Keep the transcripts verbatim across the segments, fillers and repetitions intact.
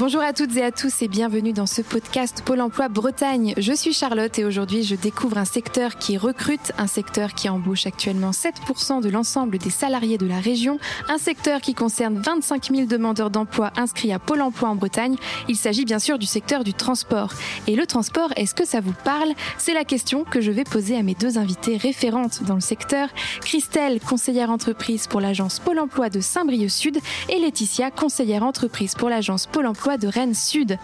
Bonjour à toutes et à tous et bienvenue dans ce podcast Pôle emploi Bretagne. Je suis Charlotte et aujourd'hui je découvre un secteur qui recrute, un secteur qui embauche actuellement sept pour cent de l'ensemble des salariés de la région, un secteur qui concerne vingt-cinq mille demandeurs d'emploi inscrits à Pôle emploi en Bretagne. Il s'agit bien sûr du secteur du transport. Et le transport, est-ce que ça vous parle ? C'est la question que je vais poser à mes deux invitées référentes dans le secteur. Christelle, conseillère entreprise pour l'agence Pôle emploi de Saint-Brieuc-Sud et Laetitia, conseillère entreprise pour l'agence Pôle emploi de Rennes Sud.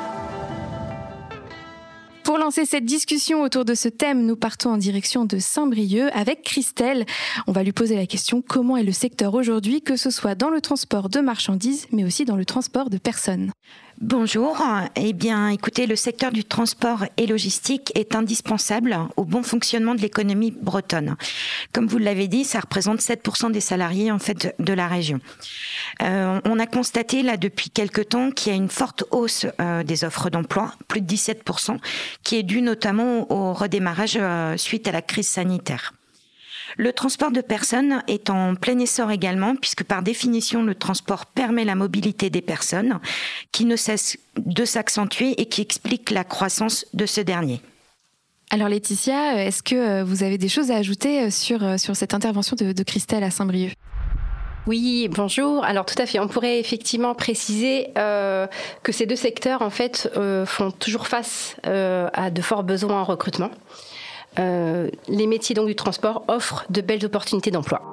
Pour lancer cette discussion autour de ce thème, nous partons en direction de Saint-Brieuc avec Christelle. On va lui poser la question: comment est le secteur aujourd'hui, que ce soit dans le transport de marchandises, mais aussi dans le transport de personnes ? Bonjour. Eh bien, écoutez, le secteur du transport et logistique est indispensable au bon fonctionnement de l'économie bretonne. Comme vous l'avez dit, ça représente sept pour cent des salariés en fait de la région. Euh, on a constaté là depuis quelques temps qu'il y a une forte hausse euh, des offres d'emploi, plus de dix-sept pour cent, qui est due notamment au redémarrage euh, suite à la crise sanitaire. Le transport de personnes est en plein essor également, puisque par définition, le transport permet la mobilité des personnes, qui ne cesse de s'accentuer et qui explique la croissance de ce dernier. Alors Laetitia, est-ce que vous avez des choses à ajouter sur, sur cette intervention de, de Christelle à Saint-Brieuc ? Oui, bonjour. Alors tout à fait, on pourrait effectivement préciser euh, que ces deux secteurs en fait euh, font toujours face euh, à de forts besoins en recrutement. Euh, les métiers donc du transport offrent de belles opportunités d'emploi.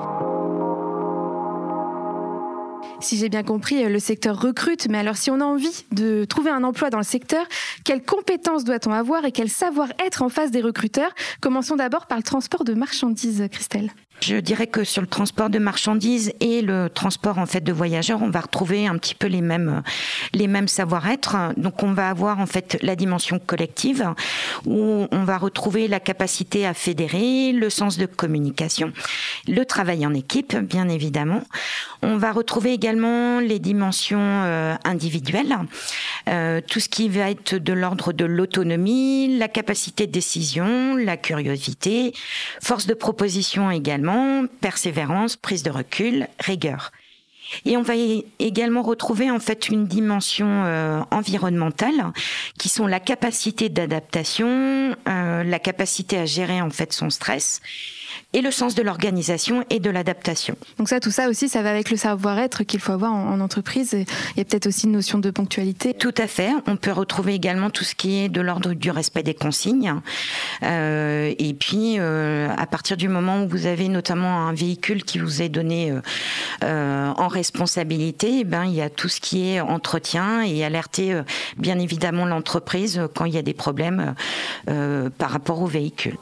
Si j'ai bien compris, le secteur recrute, mais alors si on a envie de trouver un emploi dans le secteur, quelles compétences doit-on avoir et quel savoir-être en face des recruteurs ? Commençons d'abord par le transport de marchandises, Christelle. Je dirais que sur le transport de marchandises et le transport en fait de voyageurs, on va retrouver un petit peu les mêmes les mêmes savoir-être. Donc on va avoir en fait la dimension collective où on va retrouver la capacité à fédérer, le sens de communication, le travail en équipe bien évidemment. On va retrouver également les dimensions euh, individuelles, euh, tout ce qui va être de l'ordre de l'autonomie, la capacité de décision, la curiosité, force de proposition également, persévérance, prise de recul, rigueur. Et on va également retrouver en fait une dimension euh, environnementale qui sont la capacité d'adaptation, euh, la capacité à gérer en fait son stress et le sens de l'organisation et de l'adaptation. Donc ça, tout ça aussi, ça va avec le savoir-être qu'il faut avoir en, en entreprise. Il y a peut-être aussi une notion de ponctualité. Tout à fait. On peut retrouver également tout ce qui est de l'ordre du respect des consignes. Euh, et puis, euh, à partir du moment où vous avez notamment un véhicule qui vous est donné euh, euh, en responsabilité, eh ben, il y a tout ce qui est entretien et alerter euh, bien évidemment l'entreprise quand il y a des problèmes euh, par rapport au véhicule.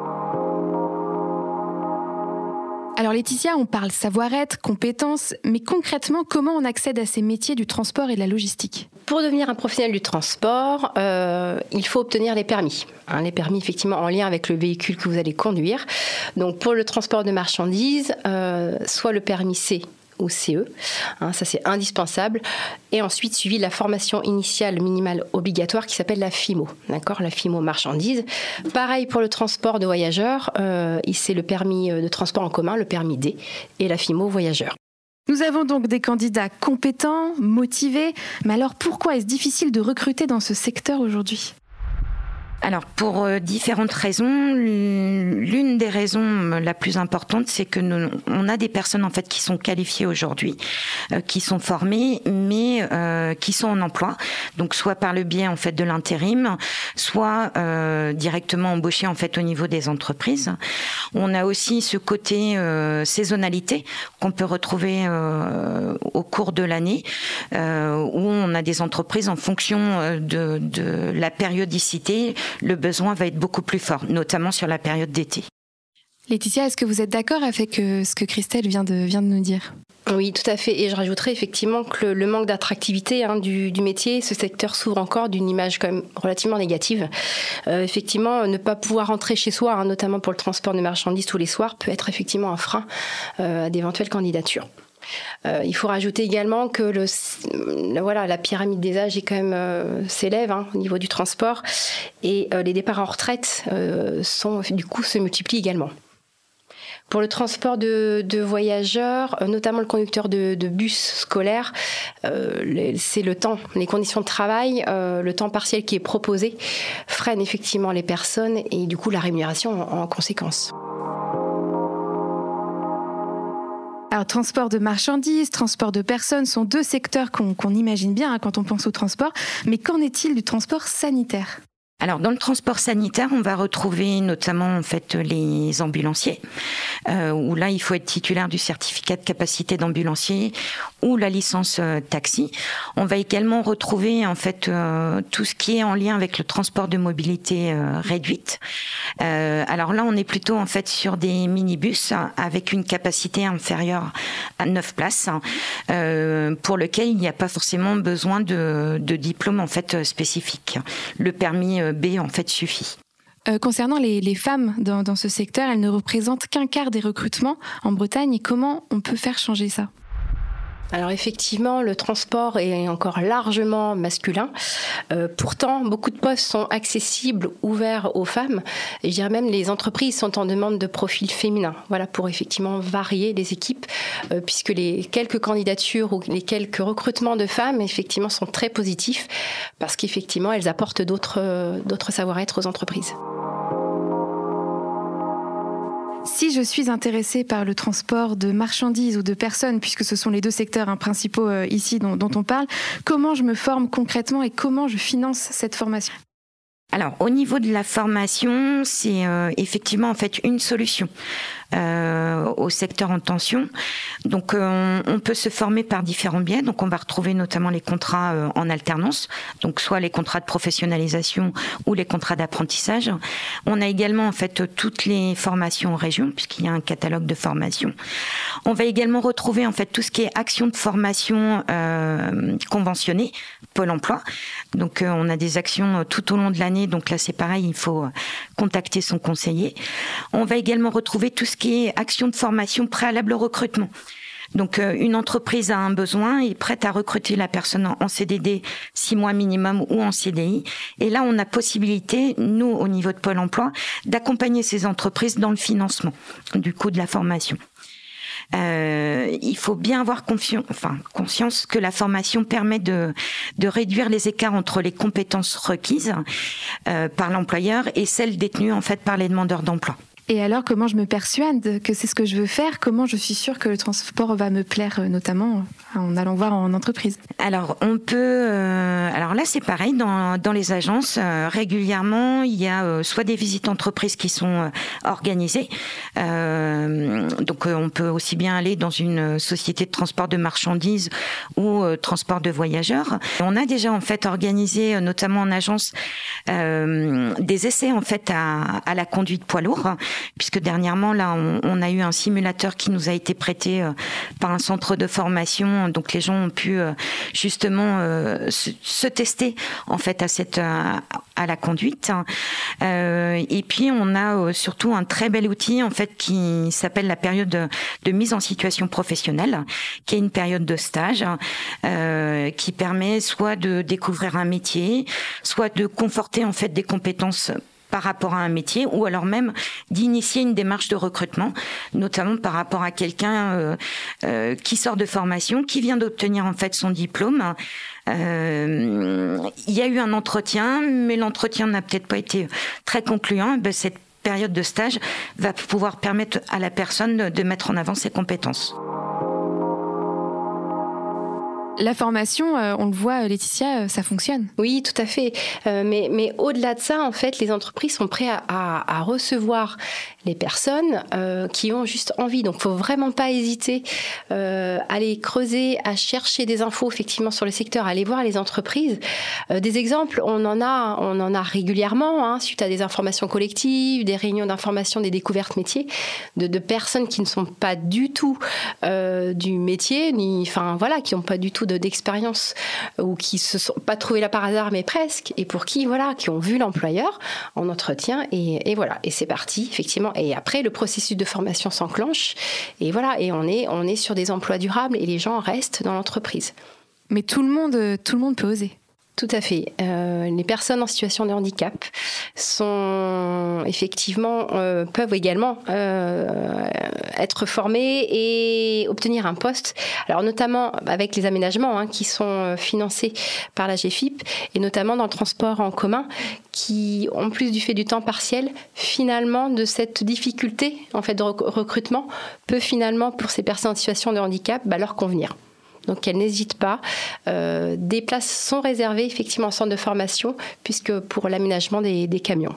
Alors Laetitia, on parle savoir-être, compétences, mais concrètement, comment on accède à ces métiers du transport et de la logistique ? Pour devenir un professionnel du transport, euh, il faut obtenir les permis. Hein, les permis effectivement en lien avec le véhicule que vous allez conduire. Donc pour le transport de marchandises, euh, soit le permis C ou C E, hein, ça c'est indispensable, et ensuite suivi de la formation initiale minimale obligatoire qui s'appelle la F I M O, d'accord, la F I M O marchandises. Pareil pour le transport de voyageurs, euh, c'est le permis de transport en commun, le permis D, et la F I M O voyageurs. Nous avons donc des candidats compétents, motivés, mais alors pourquoi est-ce difficile de recruter dans ce secteur aujourd'hui ? Alors, pour euh, différentes raisons, l'une des raisons la plus importante, c'est que nous, on a des personnes en fait qui sont qualifiées aujourd'hui, euh, qui sont formées, mais euh, qui sont en emploi. Donc, soit par le biais en fait de l'intérim, soit euh, directement embauchées en fait au niveau des entreprises. On a aussi ce côté euh, saisonnalité qu'on peut retrouver euh, au cours de l'année, euh, où on a des entreprises en fonction de, de la périodicité. Le besoin va être beaucoup plus fort, notamment sur la période d'été. Laetitia, est-ce que vous êtes d'accord avec ce que Christelle vient de, vient de nous dire ? Oui, tout à fait. Et je rajouterais effectivement que le, le manque d'attractivité hein, du, du métier, ce secteur s'ouvre encore d'une image quand même relativement négative. Euh, effectivement, ne pas pouvoir rentrer chez soi, hein, notamment pour le transport de marchandises tous les soirs, peut être effectivement un frein euh, à d'éventuelles candidatures. Euh, il faut rajouter également que le, le, voilà, la pyramide des âges est quand même euh, s'élève hein, au niveau du transport et euh, les départs en retraite euh, sont, du coup se multiplient également. Pour le transport de, de voyageurs, notamment le conducteur de, de bus scolaire, euh, c'est le temps, les conditions de travail, euh, le temps partiel qui est proposé freine effectivement les personnes et du coup la rémunération en, en conséquence. Alors, transport de marchandises, transport de personnes sont deux secteurs qu'on, qu'on imagine bien hein, quand on pense au transport. Mais qu'en est-il du transport sanitaire ? Alors, dans le transport sanitaire, on va retrouver notamment en fait les ambulanciers, euh, où là, il faut être titulaire du certificat de capacité d'ambulancier ou la licence euh, taxi. On va également retrouver en fait euh, tout ce qui est en lien avec le transport de mobilité euh, réduite. Euh, alors là, on est plutôt en fait sur des minibus avec une capacité inférieure à neuf places, euh, pour lequel il n'y a pas forcément besoin de, de diplôme en fait spécifique. Le permis B en fait suffit. Euh, concernant les, les femmes dans, dans ce secteur, elles ne représentent qu'un quart des recrutements en Bretagne. Comment on peut faire changer ça ? Alors effectivement, le transport est encore largement masculin. Euh, pourtant, beaucoup de postes sont accessibles, ouverts aux femmes. Et je dirais même les entreprises sont en demande de profils féminins. Voilà, pour effectivement varier les équipes, euh, puisque les quelques candidatures ou les quelques recrutements de femmes, effectivement, sont très positifs, parce qu'effectivement, elles apportent d'autres, euh, d'autres savoir-être aux entreprises. Si je suis intéressée par le transport de marchandises ou de personnes, puisque ce sont les deux secteurs hein, principaux euh, ici dont, dont on parle, comment je me forme concrètement et comment je finance cette formation ? Alors, au niveau de la formation, c'est euh, effectivement en fait une solution euh, au secteur en tension. Donc, euh, on, on peut se former par différents biais. Donc, on va retrouver notamment les contrats euh, en alternance, donc soit les contrats de professionnalisation ou les contrats d'apprentissage. On a également en fait toutes les formations en région, puisqu'il y a un catalogue de formations. On va également retrouver en fait tout ce qui est action de formation euh, conventionnée, Pôle emploi. Donc, euh, on a des actions euh, tout au long de l'année. Donc là, c'est pareil, il faut contacter son conseiller. On va également retrouver tout ce qui est action de formation préalable au recrutement. Donc, euh, une entreprise a un besoin, est prête à recruter la personne en C D D, six mois minimum ou en C D I. Et là, on a possibilité, nous, au niveau de Pôle emploi, d'accompagner ces entreprises dans le financement du coût de la formation. Euh, il faut bien avoir confiance, enfin, conscience que la formation permet de, de réduire les écarts entre les compétences requises euh, par l'employeur et celles détenues en fait par les demandeurs d'emploi. Et alors, comment je me persuade que c'est ce que je veux faire ? Comment je suis sûre que le transport va me plaire, notamment en allant voir en entreprise ? Alors, on peut... Euh, alors là, c'est pareil, dans, dans les agences, euh, régulièrement, il y a euh, soit des visites entreprises qui sont euh, organisées. Euh, donc, euh, on peut aussi bien aller dans une société de transport de marchandises ou euh, transport de voyageurs. On a déjà, en fait, organisé, notamment en agence, euh, des essais, en fait, à, à la conduite poids lourd, puisque dernièrement, là, on, on a eu un simulateur qui nous a été prêté euh, par un centre de formation. Donc, les gens ont pu euh, justement euh, se, se tester en fait à cette à, à la conduite. Euh, et puis, on a euh, surtout un très bel outil en fait qui s'appelle la période de, de mise en situation professionnelle, qui est une période de stage euh, qui permet soit de découvrir un métier, soit de conforter en fait des compétences par rapport à un métier, ou alors même d'initier une démarche de recrutement, notamment par rapport à quelqu'un euh, euh, qui sort de formation, qui vient d'obtenir en fait son diplôme. Euh, il y a eu un entretien, mais l'entretien n'a peut-être pas été très concluant. Ben, cette période de stage va pouvoir permettre à la personne de mettre en avant ses compétences. La formation, euh, on le voit, Laetitia, euh, ça fonctionne. Oui, tout à fait. Euh, mais, mais au-delà de ça, en fait, les entreprises sont prêtes à, à, à recevoir les personnes euh, qui ont juste envie. Donc, il ne faut vraiment pas hésiter euh, à aller creuser, à chercher des infos effectivement sur le secteur, à aller voir les entreprises. Euh, des exemples, on en a, on en a régulièrement, hein, suite à des informations collectives, des réunions d'information, des découvertes métiers, de, de personnes qui ne sont pas du tout euh, du métier, ni, enfin voilà, qui n'ont pas du tout de, d'expérience ou qui se sont pas trouvés là par hasard, mais presque, et pour qui, voilà, qui ont vu l'employeur en entretien, et, et voilà, et c'est parti, effectivement. Et après, le processus de formation s'enclenche, et voilà, et on est, on est sur des emplois durables, et les gens restent dans l'entreprise. Mais tout le monde, tout le monde peut oser. Tout à fait. Euh, les personnes en situation de handicap sont effectivement euh, peuvent également euh, être formé et obtenir un poste. Alors notamment avec les aménagements hein, qui sont financés par la G F I P et notamment dans le transport en commun qui, en plus du fait du temps partiel, finalement de cette difficulté en fait, de recrutement peut finalement pour ces personnes en situation de handicap bah, leur convenir. Donc qu'elles n'hésitent pas. Euh, des places sont réservées effectivement en centre de formation puisque pour l'aménagement des, des camions.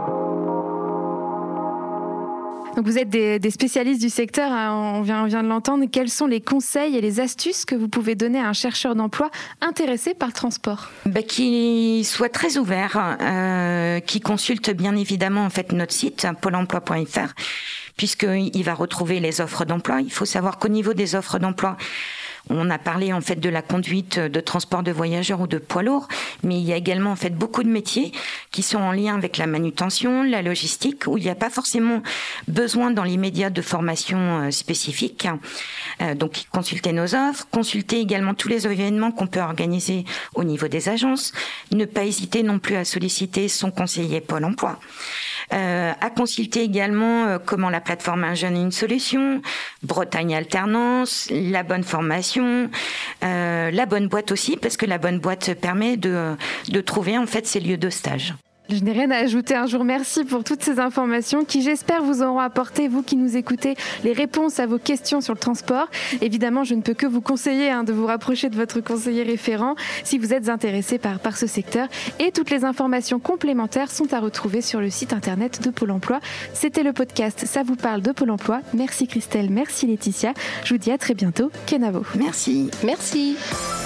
Donc vous êtes des, des spécialistes du secteur, hein, on, vient, on vient de l'entendre. Quels sont les conseils et les astuces que vous pouvez donner à un chercheur d'emploi intéressé par le transport ? Bah, qu'il soit très ouvert, euh, qu'il consulte bien évidemment en fait, notre site pôle emploi point f r puisqu'il va retrouver les offres d'emploi. Il faut savoir qu'au niveau des offres d'emploi, on a parlé en fait de la conduite de transport de voyageurs ou de poids lourds, mais il y a également en fait beaucoup de métiers qui sont en lien avec la manutention, la logistique, où il n'y a pas forcément besoin dans l'immédiat de formation spécifique. Euh, donc consulter nos offres, consulter également tous les événements qu'on peut organiser au niveau des agences, ne pas hésiter non plus à solliciter son conseiller Pôle emploi. Euh, à consulter également euh, comment la plateforme Un Jeune une Solution, Bretagne Alternance, la bonne formation, euh, la bonne boîte aussi, parce que la bonne boîte permet de, de trouver en fait ces lieux de stage. Je n'ai rien à ajouter. Un jour, merci pour toutes ces informations qui, j'espère, vous auront apporté, vous qui nous écoutez, les réponses à vos questions sur le transport. Évidemment, je ne peux que vous conseiller hein, de vous rapprocher de votre conseiller référent si vous êtes intéressé par, par ce secteur. Et toutes les informations complémentaires sont à retrouver sur le site internet de Pôle emploi. C'était le podcast Ça vous parle de Pôle emploi. Merci Christelle, merci Laetitia. Je vous dis à très bientôt. Kenavo. Merci. Merci.